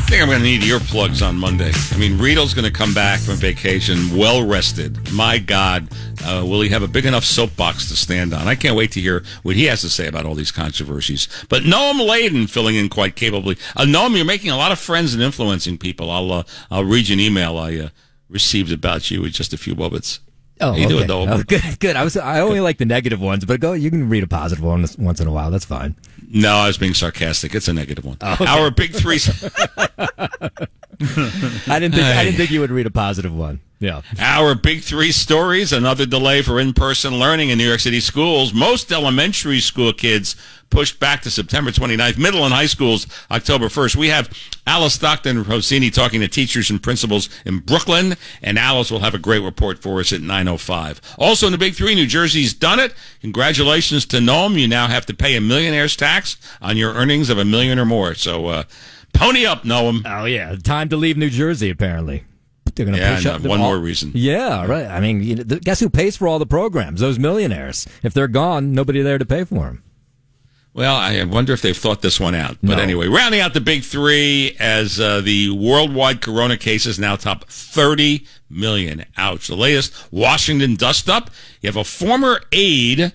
think I'm going to need earplugs on Monday. I mean, Riedel's going to come back from vacation well rested. My God, will he have a big enough soapbox to stand on? I can't wait to hear what he has to say about all these controversies. But Noam Laden filling in quite capably. Noam, you're making a lot of friends and influencing people. I'll read you an email I received about you in just a few moments. Oh, how you doing, okay. Noam? Good. I only like the negative ones, but you can read a positive one once in a while. That's fine. No, I was being sarcastic. It's a negative one. Oh, okay. Our big three. I didn't think you would read a positive one. Yeah. Our big three stories: another delay for in-person learning in New York City schools. Most elementary school kids pushed back to September 29th. Middle and high schools, October 1st. We have Alice Stockton Rossini talking to teachers and principals in Brooklyn, and Alice will have a great report for us at 9:05. Also in the big three, New Jersey's done it. Congratulations to Noam. You now have to pay a millionaire's tax on your earnings of $1 million or more. So pony up, Noam. Oh, yeah. Time to leave New Jersey, apparently. They're going to push up. One more reason. Yeah, right. I mean, guess who pays for all the programs? Those millionaires. If they're gone, nobody there to pay for them. Well, I wonder if they've thought this one out. But anyway, rounding out the big three as the worldwide corona cases now top 30 million. Ouch. The latest Washington dust-up. You have a former aide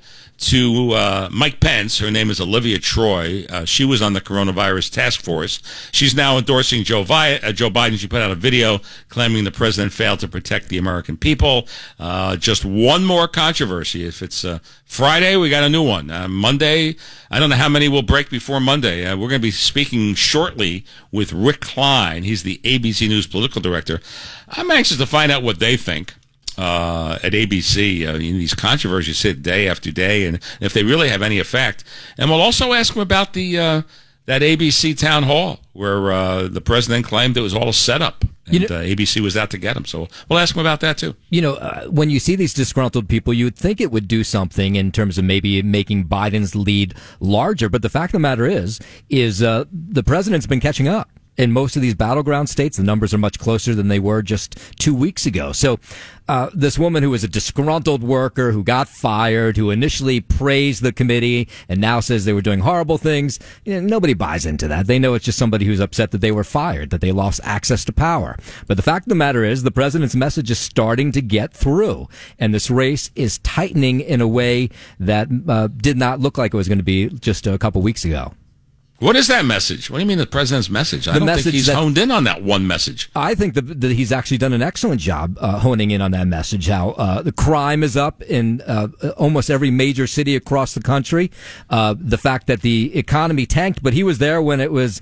to Mike Pence. Her name is Olivia Troy. She was on the coronavirus task force. She's now endorsing Joe Biden. She put out a video claiming the president failed to protect the American people. Just one more controversy. If it's Friday, we got a new one. Monday, I don't know how many will break before Monday. We're going to be speaking shortly with Rick Klein. He's the ABC News political director. I'm anxious to find out what they think. At ABC, these controversies hit day after day, and if they really have any effect. And we'll also ask them about the that ABC town hall where the president claimed it was all a setup, and ABC was out to get him. So we'll ask them about that too. When you see these disgruntled people, you would think it would do something in terms of maybe making Biden's lead larger. But the fact of the matter is the president's been catching up. In most of these battleground states, the numbers are much closer than they were just 2 weeks ago. So this woman who was a disgruntled worker who got fired, who initially praised the committee and now says they were doing horrible things, nobody buys into that. They know it's just somebody who's upset that they were fired, that they lost access to power. But the fact of the matter is the president's message is starting to get through, and this race is tightening in a way that did not look like it was going to be just a couple weeks ago. What is that message? What do you mean the president's message? I don't think he's honed in on that one message. I think that he's actually done an excellent job honing in on that message, how the crime is up in almost every major city across the country. The fact that the economy tanked, but he was there when it was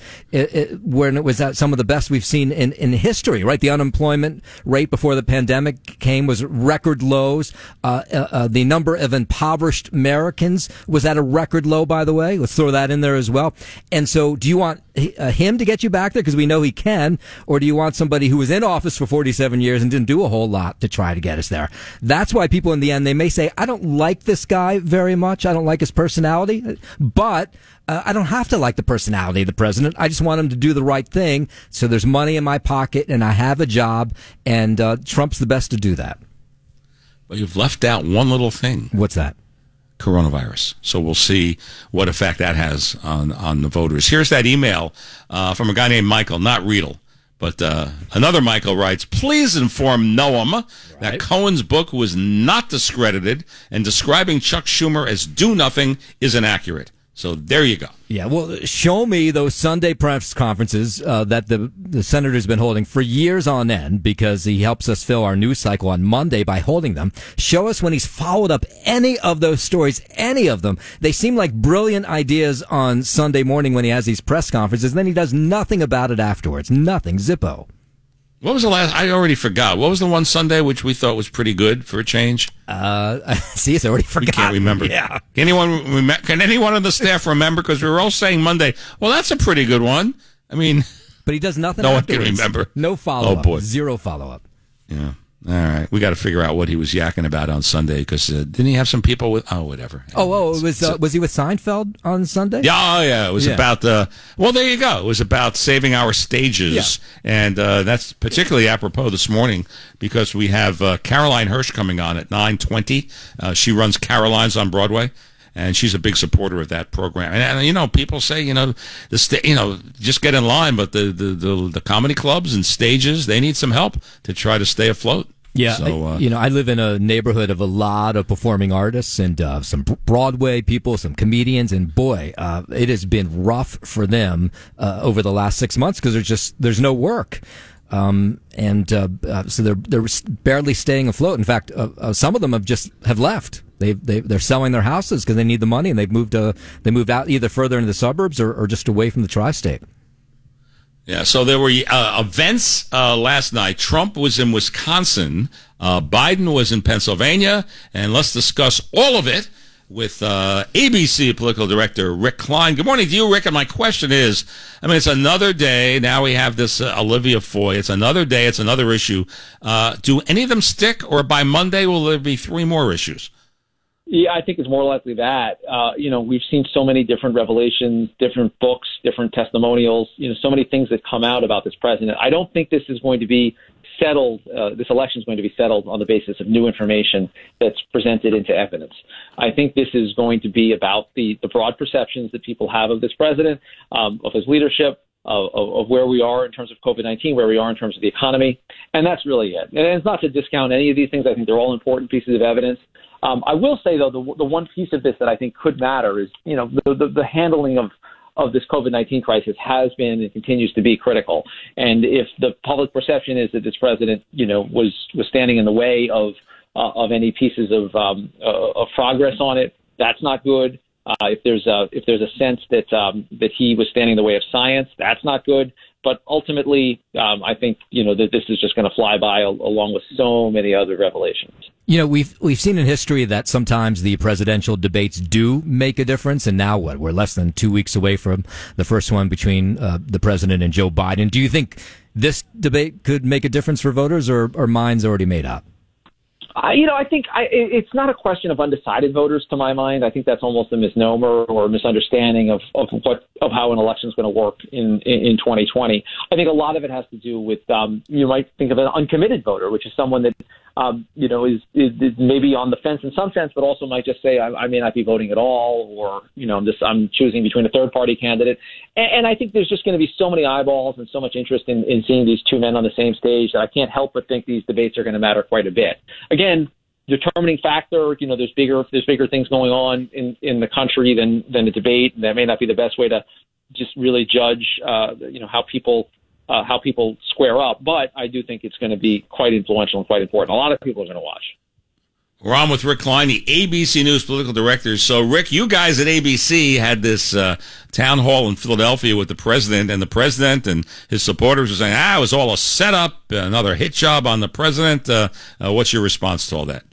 at some of the best we've seen in history, right? The unemployment rate before the pandemic came was record lows. The number of impoverished Americans was at a record low, by the way. Let's throw that in there as well. And so do you want him to get you back there because we know he can, or do you want somebody who was in office for 47 years and didn't do a whole lot to try to get us there? That's why people in the end, they may say, I don't like this guy very much. I don't like his personality, but I don't have to like the personality of the president. I just want him to do the right thing. So there's money in my pocket and I have a job, and Trump's the best to do that. Well, you've left out one little thing. What's that? Coronavirus. So we'll see what effect that has on the voters. Here's that email from a guy named Michael, not Riedel, but another Michael writes, please inform Noam that Cohen's book was not discredited and describing Chuck Schumer as do-nothing is inaccurate. So there you go. Yeah, well, show me those Sunday press conferences that the senator's been holding for years on end, because he helps us fill our news cycle on Monday by holding them. Show us when he's followed up any of those stories, any of them. They seem like brilliant ideas on Sunday morning when he has these press conferences, and then he does nothing about it afterwards. Nothing. Zippo. What was the last? I already forgot. What was the one Sunday which we thought was pretty good for a change? See, it's already forgotten. We can't remember. Yeah. Can anyone on the staff remember? Because we were all saying Monday, well, that's a pretty good one. I mean, but he does nothing. No afterwards. one can remember. No follow-up. Oh boy, zero follow-up. Yeah. All right, we got to figure out what he was yakking about on Sunday, because didn't he have some people with? Oh, whatever. It was he with Seinfeld on Sunday? Yeah, it was about well, there you go. It was about saving our stages, and that's particularly apropos this morning because we have Caroline Hirsch coming on at 9:20. She runs Caroline's on Broadway. and she's a big supporter of that program. And people say, just get in line, but the comedy clubs and stages, they need some help to try to stay afloat. Yeah, so, I live in a neighborhood of a lot of performing artists and some Broadway people, some comedians, and boy, it has been rough for them over the last 6 months because there's no work. So they're barely staying afloat. In fact, some of them have left. They're selling their houses because they need the money, and they moved out either further into the suburbs or just away from the tri-state. Yeah, so there were events last night. Trump was in Wisconsin. Biden was in Pennsylvania. And let's discuss all of it with ABC political director Rick Klein. Good morning to you, Rick. And my question is, it's another day. Now we have this Olivia Foy. It's another day. It's another issue. Do any of them stick, or by Monday will there be 3 more issues? Yeah, I think it's more likely that. We've seen so many different revelations, different books, different testimonials, so many things that come out about this president. I don't think this is going to be settled. This election is going to be settled on the basis of new information that's presented into evidence. I think this is going to be about the broad perceptions that people have of this president, of his leadership, of where we are in terms of COVID-19, where we are in terms of the economy. And that's really it. And it's not to discount any of these things. I think they're all important pieces of evidence. I will say, though, the one piece of this that I think could matter is, the handling of this COVID-19 crisis has been and continues to be critical. And if the public perception is that this president, was standing in the way of any pieces of progress on it, that's not good. If there's a sense that he was standing in the way of science, that's not good. But ultimately, I think that this is just going to fly by along with so many other revelations. We've seen in history that sometimes the presidential debates do make a difference, and now we're less than 2 weeks away from the first one between the president and Joe Biden. Do you think this debate could make a difference for voters, or are minds already made up? I think it's not a question of undecided voters to my mind. I think that's almost a misnomer or a misunderstanding of how an election is going to work in 2020. I think a lot of it has to do with you might think of an uncommitted voter, which is someone that is maybe on the fence in some sense, but also might just say I may not be voting at all, or I'm choosing between a third party candidate. And I think there's just going to be so many eyeballs and so much interest in seeing these two men on the same stage that I can't help but think these debates are going to matter quite a bit. Again, determining factor, there's bigger things going on in the country than the debate. That may not be the best way to just really judge how people square up, but I do think it's going to be quite influential and quite important. A lot of people are going to watch. We're on with Rick Klein, the ABC News political director. So, Rick, you guys at ABC had this town hall in Philadelphia with the president and his supporters were saying, it was all a setup, another hit job on the president. What's your response to all that?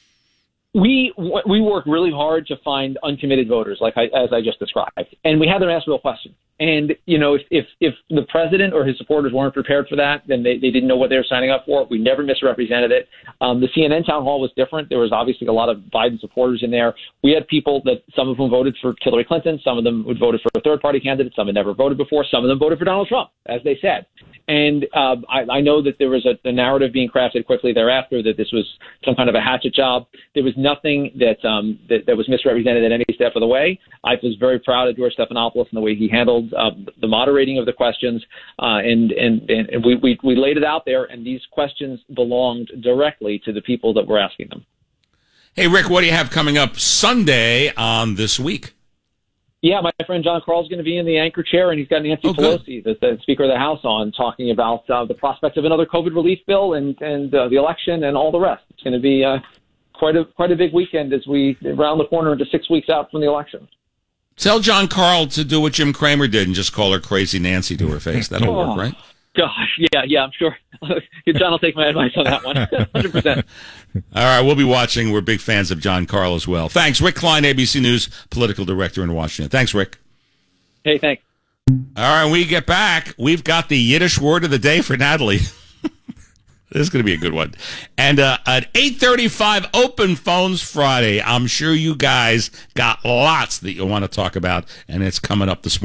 We work really hard to find uncommitted voters, as I just described, and we had them ask real questions. And if the president or his supporters weren't prepared for that, then they didn't know what they were signing up for. We never misrepresented it. The CNN town hall was different. There was obviously a lot of Biden supporters in there. We had people that some of them voted for Hillary Clinton, some of them voted for a third party candidate, some had never voted before, some of them voted for Donald Trump, as they said. And I know that there was a narrative being crafted quickly thereafter that this was some kind of a hatchet job. There was nothing that was misrepresented at any step of the way. I was very proud of George Stephanopoulos and the way he handled the moderating of the questions, and we laid it out there, and these questions belonged directly to the people that were asking them. Hey, Rick, what do you have coming up Sunday on This Week? Yeah, my friend John Karl's going to be in the anchor chair, and he's got Nancy Pelosi, the Speaker of the House, on talking about the prospect of another COVID relief bill and the election and all the rest. It's going to be quite a big weekend as we round the corner into 6 weeks out from the election. Tell John Karl to do what Jim Cramer did and just call her Crazy Nancy to her face. That'll work, right? Gosh, yeah, I'm sure. John will take my advice on that one, 100%. All right, we'll be watching. We're big fans of John Karl as well. Thanks. Rick Klein, ABC News political director in Washington. Thanks, Rick. Hey, thanks. All right, when we get back, we've got the Yiddish word of the day for Natalie. This is going to be a good one. And at 8:35, Open Phones Friday. I'm sure you guys got lots that you want to talk about, and it's coming up this morning.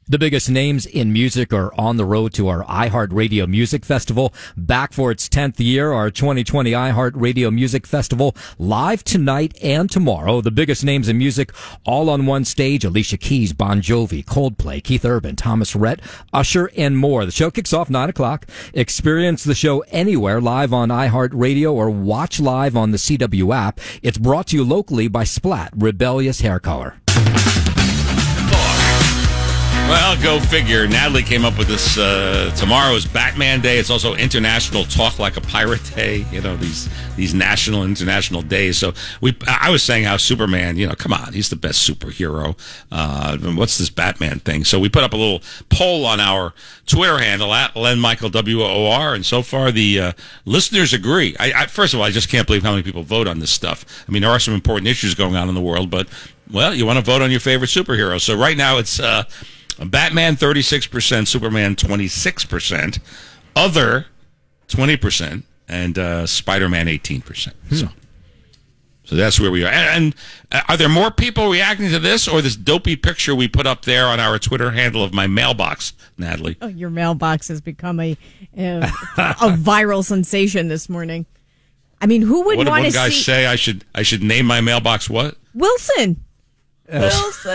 The biggest names in music are on the road to our iHeartRadio Music Festival. Back for its 10th year, our 2020 iHeartRadio Music Festival, live tonight and tomorrow. The biggest names in music all on one stage. Alicia Keys, Bon Jovi, Coldplay, Keith Urban, Thomas Rhett, Usher, and more. The show kicks off 9 o'clock. Experience the show anywhere, live on iHeartRadio or watch live on the CW app. It's brought to you locally by Splat, Rebellious Hair Color. Well, go figure. Natalie came up with this. Tomorrow's Batman Day. It's also International Talk Like a Pirate Day. You know, these national and international days. So I was saying how Superman, come on, he's the best superhero. What's this Batman thing? So we put up a little poll on our Twitter handle at Len Michael WOR, and so far the listeners agree. First of all, I just can't believe how many people vote on this stuff. I mean, there are some important issues going on in the world, but, well, you want to vote on your favorite superhero. So right now it's Batman 36%, Superman 26%, Other 20%, and Spider-Man 18%. So that's where we are. And are there more people reacting to this, or this dopey picture we put up there on our Twitter handle of my mailbox, Natalie? Oh, your mailbox has become a viral sensation this morning. I mean, who would want to see? What did one guy say? I should name my mailbox what? Wilson. Wilson.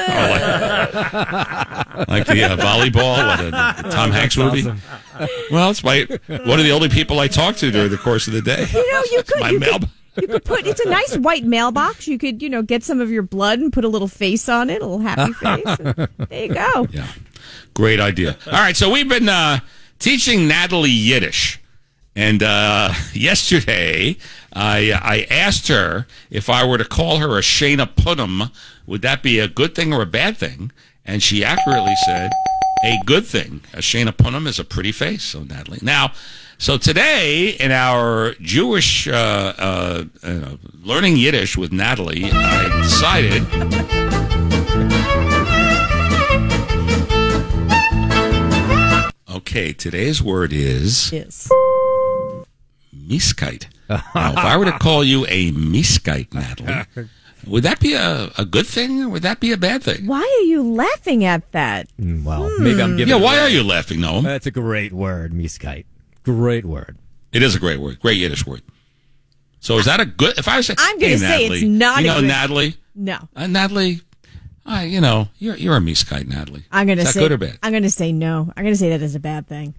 Like the volleyball, the Tom Hanks movie. Awesome. Well, it's one of the only people I talk to during the course of the day. You could put, it's a nice white mailbox. You could, get some of your blood and put a little face on it, a little happy face. And there you go. Yeah. Great idea. All right. So we've been teaching Natalie Yiddish. And yesterday, I asked her if I were to call her a Shana Punim, would that be a good thing or a bad thing? And she accurately said, a good thing. A Shana Punim is a pretty face, so Natalie. Now, so today in our Jewish learning Yiddish with Natalie, I decided... Okay, today's word is... Yes. Miskite. Now, if I were to call you a miskite, Natalie, would that be a good thing or would that be a bad thing? Why are you laughing at that? Well, maybe I'm giving. Yeah, why are you laughing, Noam? That's a great word, miskite. Great word. It is a great word. Great Yiddish word. So is that a good? If I was saying, I'm going to say Natalie, it's not. Natalie. No. Natalie. You're a miskite, Natalie. I'm going to say good or bad? I'm going to say no. I'm going to say that is a bad thing.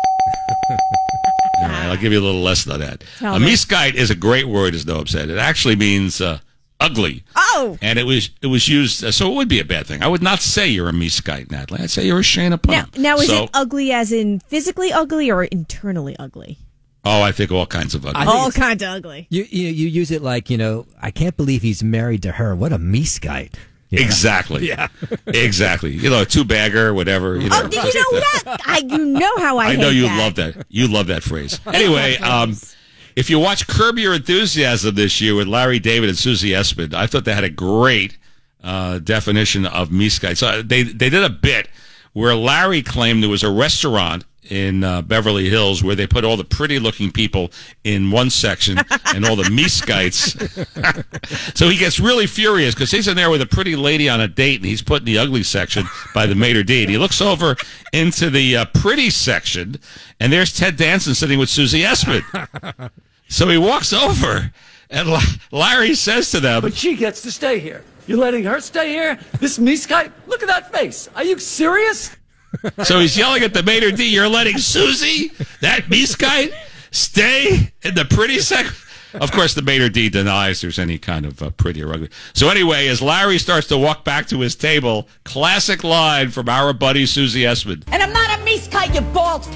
All right, I'll give you a little lesson on that. Tell me. Miskite is a great word, as Noam said. It actually means ugly. Oh. And it was used, so it would be a bad thing. I would not say you're a miskite, Natalie. I'd say you're a Shana Punim. Now is it ugly as in physically ugly or internally ugly? Oh, I think all kinds of ugly. All kinds of ugly. You use it like, I can't believe he's married to her. What a miskite. Yeah. Exactly. Yeah. Exactly. A two-bagger, whatever. Oh, you know that? You know how I hate know you that. love that. You love that phrase. Anyway, if you watch Curb Your Enthusiasm this year with Larry David and Susie Essman, I thought they had a great definition of miskite. So they did a bit where Larry claimed there was a restaurant in Beverly Hills where they put all the pretty-looking people in one section and all the miskites. So he gets really furious because he's in there with a pretty lady on a date and he's put in the ugly section by the maitre d'. He looks over into the pretty section and there's Ted Danson sitting with Susie Essman. So he walks over and Larry says to them, "But she gets to stay here. You're letting her stay here? This miskite? Look at that face. Are you serious?" So he's yelling at the maitre d', "You're letting Susie, that miskite, stay in the pretty section?" Of course, the maitre d' denies there's any kind of pretty or ugly. So anyway, as Larry starts to walk back to his table, classic line from our buddy Susie Essman. "And I'm not a miskite, you bald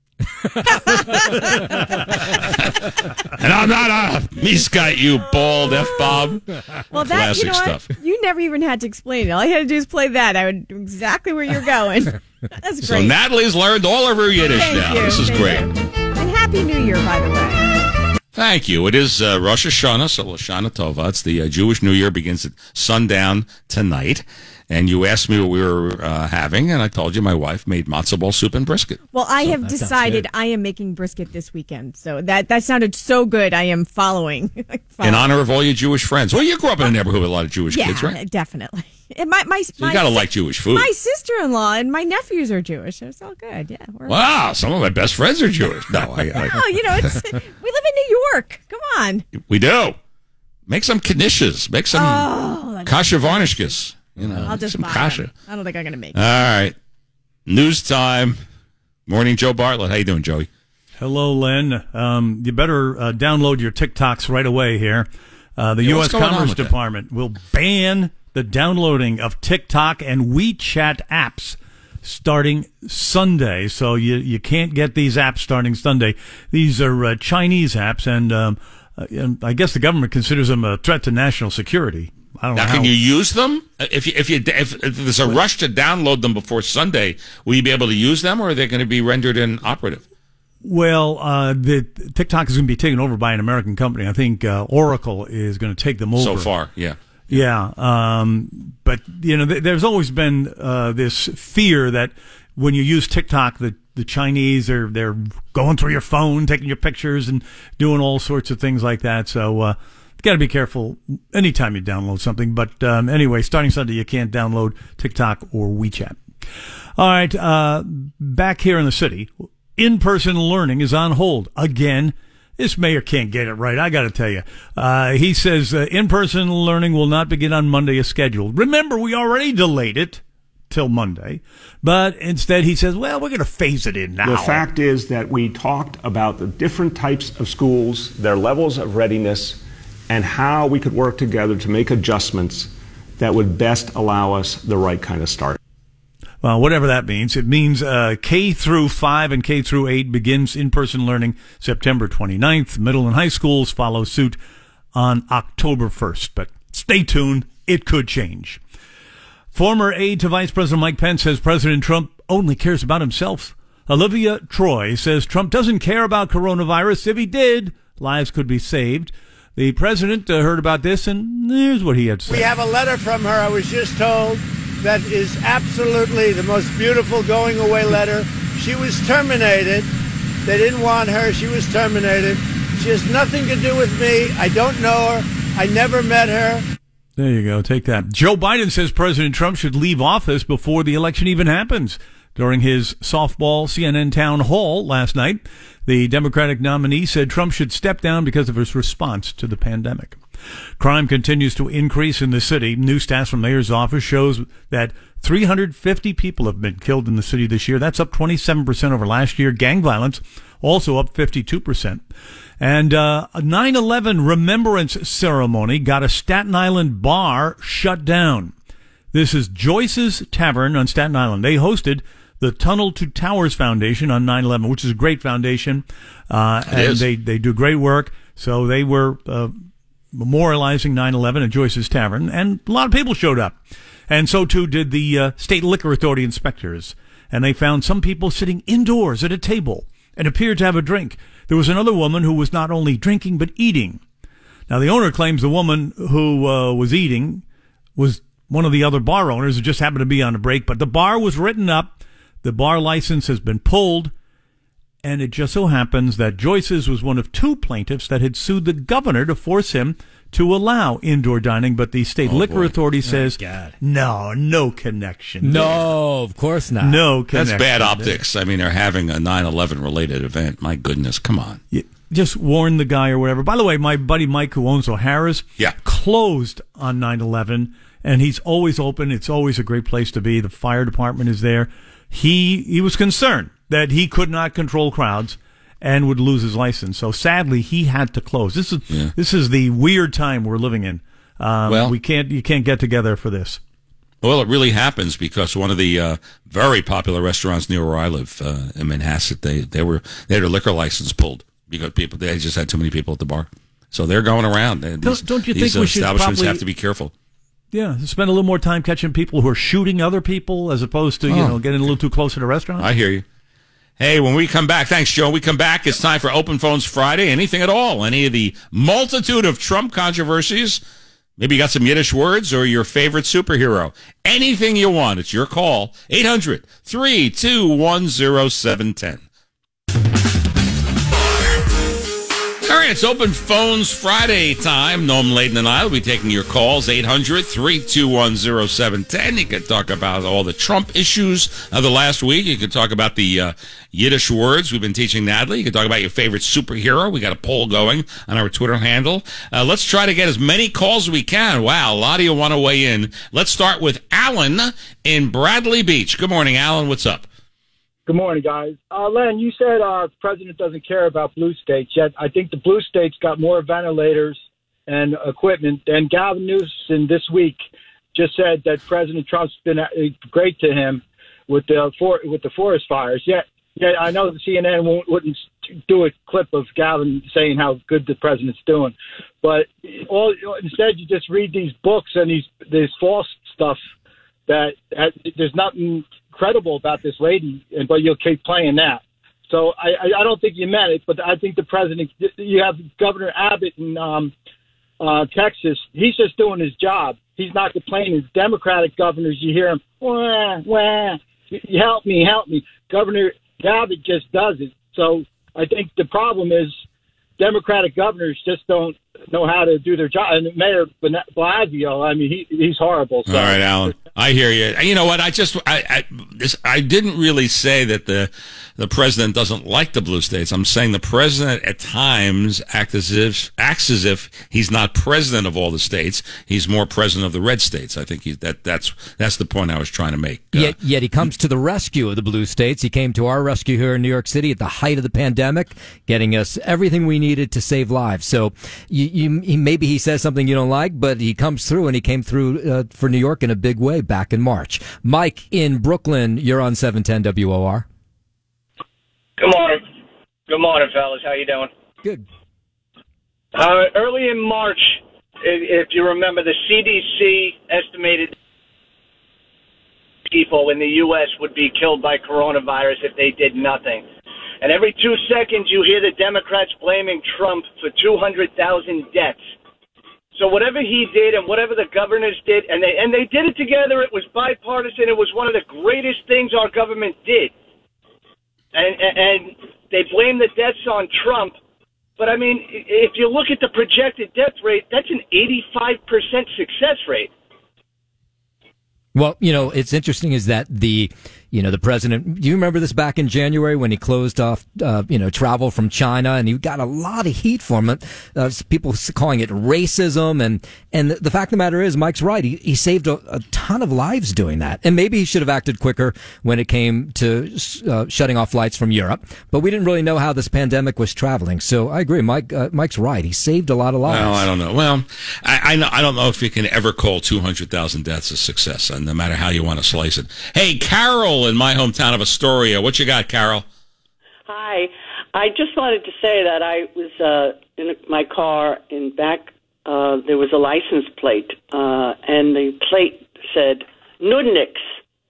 And I'm not a miskite, you bald F-bomb." Well, that, classic stuff. You never even had to explain it. All you had to do is play that. I would know exactly where you're going. That's great. So Natalie's learned all of her Yiddish now. This is great. And Happy New Year, by the way. Thank you. It is Rosh Hashanah, so Lashana Tova. It's the Jewish New Year, begins at sundown tonight. And you asked me what we were having, and I told you my wife made matzo ball soup and brisket. Well, I have decided I am making brisket this weekend. So that sounded so good. I am following. In honor of all your Jewish friends. Well, you grew up in a neighborhood with a lot of Jewish kids, right? Yeah, definitely. You got to like Jewish food. My sister-in-law and my nephews are Jewish, so it's all good. Yeah. Wow, some of my best friends are Jewish. No, we live in New York. Come on. We do. Make some knishes. Make some kasha varnishkas. I'll just some buy kasha. them. I don't think I'm going to make it. All right. News time. Morning, Joe Bartlett. How you doing, Joey? Hello, Len. You better download your TikToks right away here. The U.S. Commerce Department will ban the downloading of TikTok and WeChat apps starting Sunday. So you can't get these apps starting Sunday. These are Chinese apps, and I guess the government considers them a threat to national security. I don't know. Now, can you use them? If there's a rush to download them before Sunday, will you be able to use them, or are they going to be rendered inoperative? Well, the TikTok is going to be taken over by an American company. I think Oracle is going to take them over. So far, yeah. Yeah, but there's always been this fear that when you use TikTok, the Chinese they're going through your phone, taking your pictures, and doing all sorts of things like that. So you got to be careful anytime you download something. But anyway, starting Sunday, you can't download TikTok or WeChat. All right, back here in the city, in-person learning is on hold again. This mayor can't get it right, I got to tell you. He says in-person learning will not begin on Monday as scheduled. Remember, we already delayed it till Monday, but instead he says, well, we're going to phase it in now. The fact is that we talked about the different types of schools, their levels of readiness, and how we could work together to make adjustments that would best allow us the right kind of start. Well, whatever that means. It means K through 5 and K through 8 begins in-person learning September 29th. Middle and high schools follow suit on October 1st. But stay tuned. It could change. Former aide to Vice President Mike Pence says President Trump only cares about himself. Olivia Troy says Trump doesn't care about coronavirus. If he did, lives could be saved. The president heard about this, and here's what he had to say. We have a letter from her, I was just told, that is absolutely the most beautiful going away letter. She was terminated. They didn't want her. She was terminated. She has nothing to do with me. I don't know her. I never met her. There you go. Take that. Joe Biden says President Trump should leave office before the election even happens. During his softball CNN town hall last night, the Democratic nominee said Trump should step down because of his response to the pandemic. Crime continues to increase in the city. New stats from the mayor's office shows that 350 people have been killed in the city this year. That's up 27% over last year. Gang violence also up 52%. And a 9/11 remembrance ceremony got a Staten Island bar shut down. This is Joyce's Tavern on Staten Island. They hosted the Tunnel to Towers Foundation on 9/11, which is a great foundation. And they do great work. So they were memorializing 9/11 at Joyce's Tavern, and a lot of people showed up. And so, too, did the State Liquor Authority inspectors. And they found some people sitting indoors at a table and appeared to have a drink. There was another woman who was not only drinking but eating. Now, the owner claims the woman who was eating was one of the other bar owners who just happened to be on a break. But the bar was written up. The bar license has been pulled. And it just so happens that Joyce's was one of two plaintiffs that had sued the governor to force him to allow indoor dining, but the State Liquor Authority says, no connection. No, of course not. No connection. That's bad optics. I mean, they're having a 9/11 related event. My goodness, come on. Just warn the guy or whatever. By the way, my buddy Mike, who owns O'Hara's, closed on 9/11, and he's always open. It's always a great place to be. The fire department is there. He was concerned that he could not control crowds and would lose his license. So sadly, he had to close. This is the weird time we're living in. You can't get together for this. Well, it really happens because one of the very popular restaurants near where I live in Manhasset, they had their liquor license pulled because they just had too many people at the bar. So they're going around. Don't you think we should establishments probably have to be careful? Yeah, spend a little more time catching people who are shooting other people as opposed to getting a little too close to the restaurant. I hear you. Hey, when we come back, thanks, Joe. When we come back, it's time for Open Phones Friday. Anything at all. Any of the multitude of Trump controversies. Maybe you got some Yiddish words or your favorite superhero. Anything you want. It's your call. 800-321-0710. All right, it's Open Phones Friday time. Noam Laden and I will be taking your calls, 800-321-0710. You can talk about all the Trump issues of the last week. You can talk about the Yiddish words we've been teaching Natalie. You can talk about your favorite superhero. We got a poll going on our Twitter handle. Let's try to get as many calls as we can. Wow, a lot of you want to weigh in. Let's start with Alan in Bradley Beach. Good morning, Alan. What's up? Good morning, guys. Len, you said the president doesn't care about blue states, yet I think the blue states got more ventilators and equipment. And Gavin Newsom this week just said that President Trump's been great to him with the forest fires. Yet I know the CNN wouldn't do a clip of Gavin saying how good the president's doing. But instead, you just read these books and these false stuff that there's nothing credible about this lady, but you'll keep playing that. So I don't think you meant it, but I think the president, you have Governor Abbott in Texas, he's just doing his job. He's not complaining. Democratic governors, you hear him, wah, wah, help me. Governor Abbott just does it. So I think the problem is Democratic governors just don't know how to do their job. And Mayor Blasio, I mean, he's horrible. So. All right, Alan. I hear you. You know what? I didn't really say that the president doesn't like the blue states. I'm saying the president at times acts as if he's not president of all the states. He's more president of the red states. I think that's the point I was trying to make. Yet he comes to the rescue of the blue states. He came to our rescue here in New York City at the height of the pandemic, getting us everything we needed to save lives. So maybe he says something you don't like, but he comes through, and he came through for New York in a big way back in March. Mike in Brooklyn, you're on 710 WOR. Good morning. Good morning, fellas. How you doing? Good. Early in March, if you remember, the CDC estimated people in the U.S. would be killed by coronavirus if they did nothing. And every 2 seconds, you hear the Democrats blaming Trump for 200,000 deaths. So whatever he did and whatever the governors did, and they did it together, it was bipartisan. It was one of the greatest things our government did. And they blame the deaths on Trump. But, I mean, if you look at the projected death rate, that's an 85% success rate. Well, it's interesting is that the president, do you remember this back in January when he closed off, travel from China, and he got a lot of heat from it, people calling it racism. And the fact of the matter is, Mike's right. He saved a ton of lives doing that. And maybe he should have acted quicker when it came to shutting off flights from Europe. But we didn't really know how this pandemic was traveling. So I agree. Mike's right. He saved a lot of lives. Well, I don't know. Well, I don't know if you can ever call 200,000 deaths a success, no matter how you want to slice it. Hey, Carol in my hometown of Astoria. What you got, Carol? Hi. I just wanted to say that I was in my car in back. There was a license plate, and the plate said Nudniks.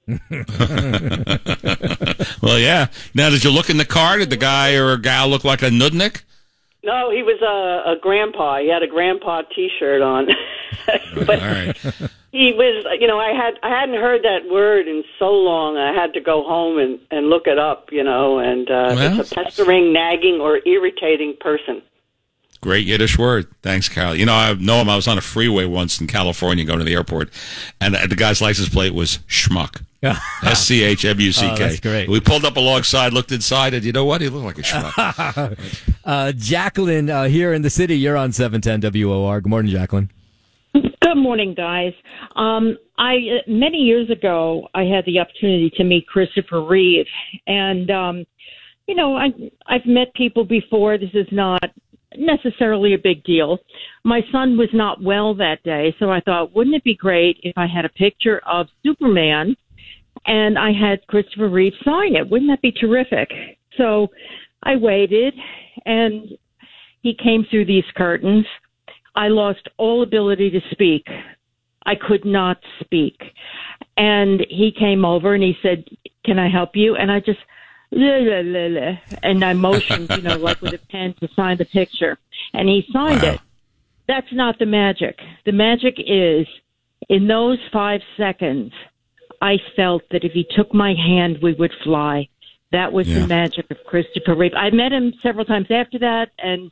Well, yeah. Now, did you look in the car? Did the guy or a gal look like a Nudnik? No, he was a grandpa. He had a grandpa T-shirt on. But all right. He was, I hadn't heard that word in so long. I had to go home and look it up, and it's a pestering, nagging, or irritating person. Great Yiddish word. Thanks, Carol. I know him. I was on a freeway once in California going to the airport, and the guy's license plate was schmuck. SCHMUCK. Oh, that's great. We pulled up alongside, looked inside, and you know what? He looked like a schmuck. Jacqueline, here in the city, you're on 710 WOR. Good morning, Jacqueline. Good morning, guys. Many years ago, I had the opportunity to meet Christopher Reeve, and I've met people before. This is not necessarily a big deal. My son was not well that day, so I thought, wouldn't it be great if I had a picture of Superman and I had Christopher Reeve sign it? Wouldn't that be terrific? So I waited, and he came through these curtains. I lost all ability to speak. I could not speak. And he came over and he said, "Can I help you?" And I just, and I motioned, like with a pen to sign the picture. And he signed it. That's not the magic. The magic is, in those 5 seconds, I felt that if he took my hand, we would fly. That was the magic of Christopher Reeve. I met him several times after that, and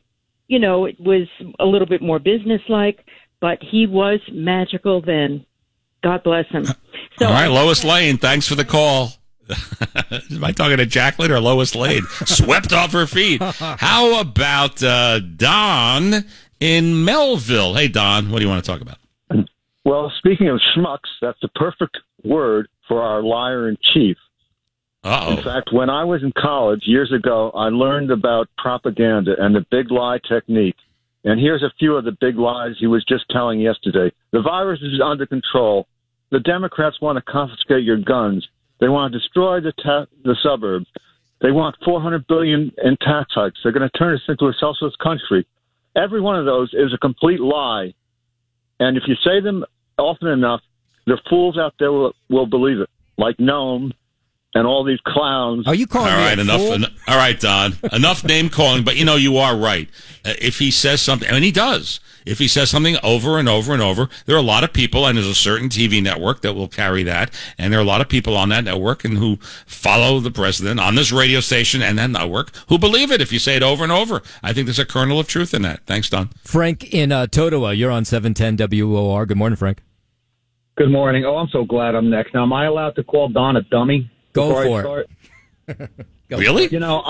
it was a little bit more businesslike, but he was magical then. God bless him. So, all right, Lois Lane, thanks for the call. Am I talking to Jacqueline or Lois Lane? Swept off her feet. How about Don in Melville? Hey, Don, what do you want to talk about? Well, speaking of schmucks, that's the perfect word for our liar in chief. Uh-oh. In fact, when I was in college years ago, I learned about propaganda and the big lie technique. And here's a few of the big lies he was just telling yesterday. The virus is under control. The Democrats want to confiscate your guns. They want to destroy the suburbs. They want $400 billion in tax hikes. They're going to turn us into a socialist country. Every one of those is a complete lie. And if you say them often enough, the fools out there will believe it, like Noam and all these clowns. Are you calling all right, me enough? fool? All right, Don. Enough name calling, but you are right. If he says something, and he does, if he says something over and over and over, there are a lot of people, and there's a certain TV network that will carry that, and there are a lot of people on that network and who follow the president on this radio station and that network who believe it if you say it over and over. I think there's a kernel of truth in that. Thanks, Don. Frank in Totowa, you're on 710 WOR. Good morning, Frank. Good morning. Oh, I'm so glad I'm next. Now, am I allowed to call Don a dummy? Go for it. Really?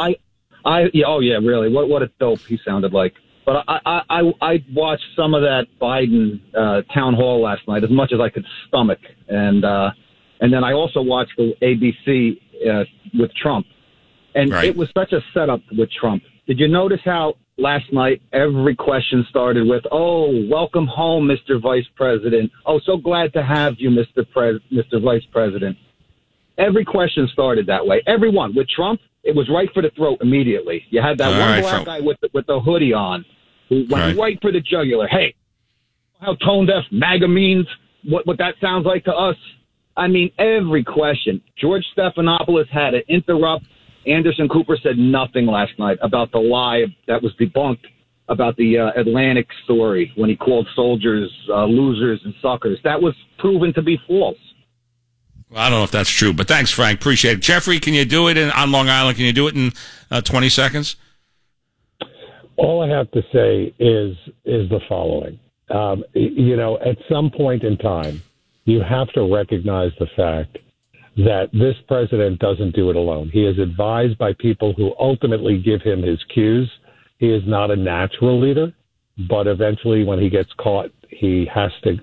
Oh yeah, really. What a dope he sounded like. But I watched some of that Biden town hall last night as much as I could stomach, and then I also watched the ABC with Trump, and It was such a setup with Trump. Did you notice how last night every question started with, "Oh, welcome home, Mr. Vice President. Oh, so glad to have you, Mr. Vice President." Every question started that way. Everyone. With Trump, it was right for the throat immediately. You had that black guy with the hoodie on who went right for the jugular. Hey, how tone deaf MAGA means, what that sounds like to us. I mean, every question. George Stephanopoulos had to interrupt. Anderson Cooper said nothing last night about the lie that was debunked about the Atlantic story when he called soldiers losers and suckers. That was proven to be false. Well, I don't know if that's true, but thanks, Frank. Appreciate it. Jeffrey, can you do it on Long Island? Can you do it in 20 seconds? All I have to say is the following. At some point in time, you have to recognize the fact that this president doesn't do it alone. He is advised by people who ultimately give him his cues. He is not a natural leader, but eventually when he gets caught, he has to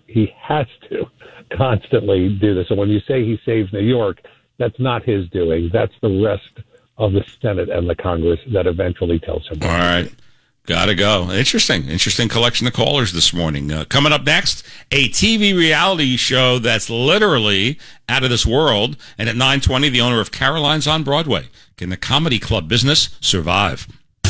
constantly do this. And when you say he saves New York, that's not his doing. That's the rest of the Senate and the Congress that eventually tells him. All right. Gotta go. Interesting collection of callers this morning. Coming up next, a TV reality show that's literally out of this world. And at 9:20, the owner of Caroline's on Broadway. Can the comedy club business survive?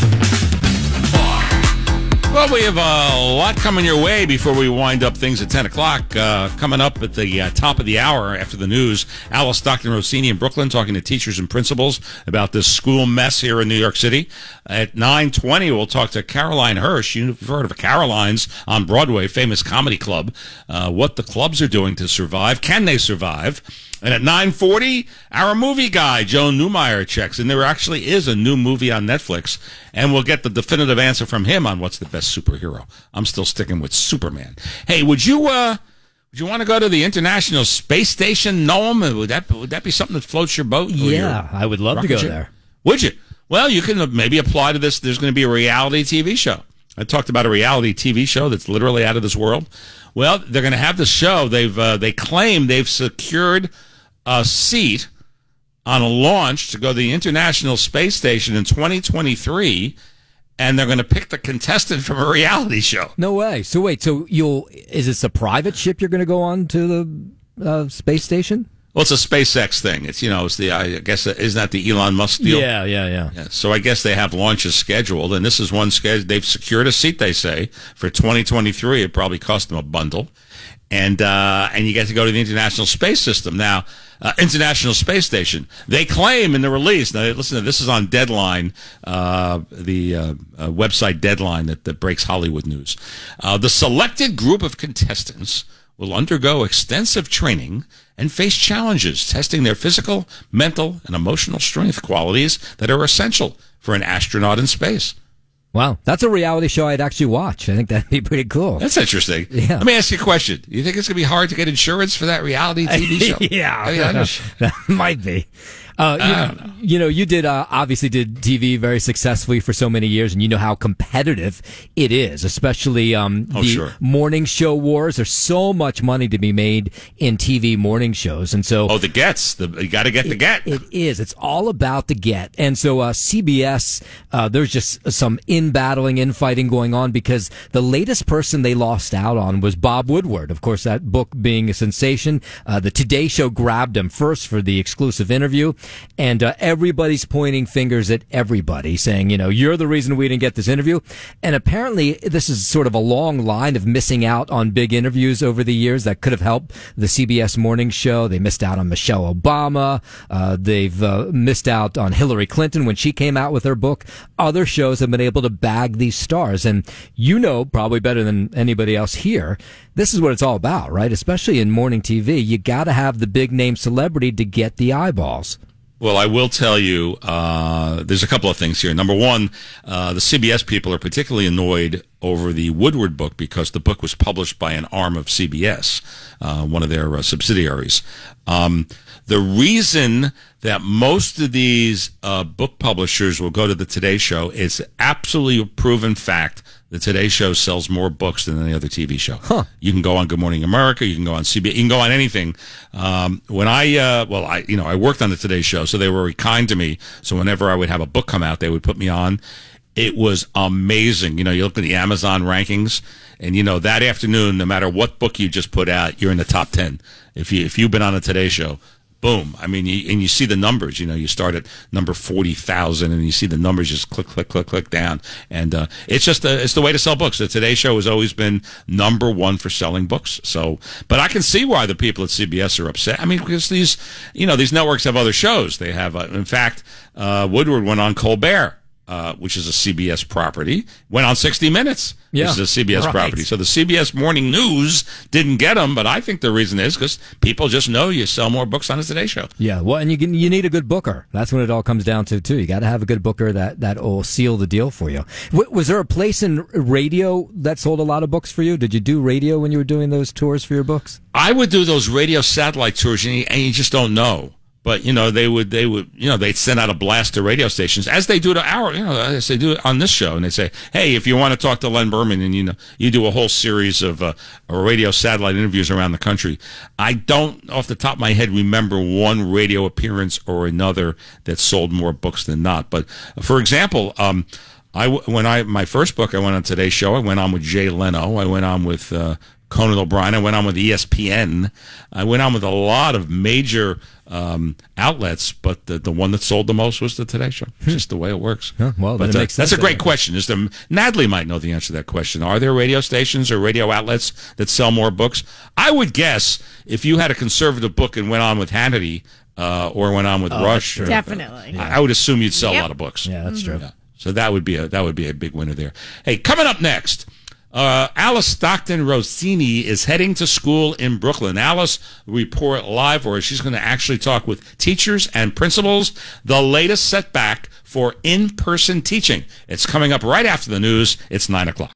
Well, we have a lot coming your way before we wind up things at 10 o'clock. Coming up at the top of the hour after the news, Alice Stockton Rossini in Brooklyn talking to teachers and principals about this school mess here in New York City. At 9:20, we'll talk to Caroline Hirsch. You've heard of Caroline's on Broadway, famous comedy club. What the clubs are doing to survive. Can they survive? And at 9:40, our movie guy, Joe Newmeyer, checks in. There actually is a new movie on Netflix, and we'll get the definitive answer from him on what's the best superhero. I'm still sticking with Superman. Hey, would you want to go to the International Space Station, Noam? Would that be something that floats your boat? Yeah, I would love to go there. Would you? Well, you can maybe apply to this. There's going to be a reality TV show. I talked about a reality TV show that's literally out of this world. Well, they're going to have this show. They claim they've secured a seat on a launch to go to the International Space Station in 2023, and they're going to pick the contestant from a reality show. No way. So wait, is this a private ship you're going to go on to the space station? Well, it's a SpaceX thing. It's I guess, isn't that the Elon Musk deal? Yeah. So I guess they have launches scheduled, and this is one scheduled. They've secured a seat, they say, for 2023. It probably cost them a bundle. And you get to go to the International Space System. Now, International Space Station. They claim in the release, now listen, this is on Deadline, the website Deadline that breaks Hollywood news. The selected group of contestants will undergo extensive training and face challenges testing their physical, mental, and emotional strength qualities that are essential for an astronaut in space. Wow, that's a reality show I'd actually watch. I think that'd be pretty cool. That's interesting. Yeah. Let me ask you a question. You think it's going to be hard to get insurance for that reality TV show? Yeah, I mean, that might be. You did obviously did TV very successfully for so many years, and you know how competitive it is, especially the morning show wars. There's so much money to be made in TV morning shows, and so the gets. You got to get the get. It is. It's all about the get, and so CBS. There's just some infighting going on because the latest person they lost out on was Bob Woodward. Of course, that book being a sensation. The Today Show grabbed him first for the exclusive interview. And everybody's pointing fingers at everybody, saying, you're the reason we didn't get this interview. And apparently, this is sort of a long line of missing out on big interviews over the years that could have helped the CBS morning show. They missed out on Michelle Obama. They've missed out on Hillary Clinton when she came out with her book. Other shows have been able to bag these stars. And probably better than anybody else here, this is what it's all about, right? Especially in morning TV. You got to have the big name celebrity to get the eyeballs. Well, I will tell you, there's a couple of things here. Number one, the CBS people are particularly annoyed over the Woodward book because the book was published by an arm of CBS, one of their subsidiaries. The reason that most of these book publishers will go to the Today Show is absolutely a proven fact. The Today Show sells more books than any other TV show. Huh. You can go on Good Morning America. You can go on CBS. You can go on anything. When I worked on the Today Show, so they were very kind to me. So whenever I would have a book come out, they would put me on. It was amazing. You look at the Amazon rankings, and that afternoon, no matter what book you just put out, you're in the top 10. If you've been on the Today Show. Boom. I mean, you see the numbers, you start at number 40,000 and you see the numbers just click down. And, it's the way to sell books. The Today Show has always been number one for selling books. So, but I can see why the people at CBS are upset. I mean, because these networks have other shows. They have, in fact, Woodward went on Colbert. Which is a CBS property, went on 60 Minutes, which is a CBS property. So the CBS Morning News didn't get them, but I think the reason is because people just know you sell more books on the Today Show. Yeah, well, and you need a good booker. That's what it all comes down to, too. You got to have a good booker that will seal the deal for you. Was there a place in radio that sold a lot of books for you? Did you do radio when you were doing those tours for your books? I would do those radio satellite tours, and you just don't know. But, they'd send out a blast to radio stations, as they do to as they do on this show. And they say, hey, if you want to talk to Len Berman, and, you do a whole series of radio satellite interviews around the country. I don't, off the top of my head, remember one radio appearance or another that sold more books than not. But, for example, my first book, I went on Today's Show. I went on with Jay Leno. I went on with Conan O'Brien. I went on with ESPN. I went on with a lot of major outlets, but the one that sold the most was the Today Show. It's just the way it works. Yeah, well, but, it makes sense. That's a great question. Natalie might know the answer to that question. Are there radio stations or radio outlets that sell more books? I would guess if you had a conservative book and went on with Hannity or went on with Rush, definitely, I would assume you'd sell a lot of books. Yeah, that's true. Yeah. So that would be a big winner there. Hey, coming up next. Alice Stockton Rossini is heading to school in Brooklyn. Alice report live, or she's going to actually talk with teachers and principals. The latest setback for in-person teaching. It's coming up right after the news. It's 9 o'clock.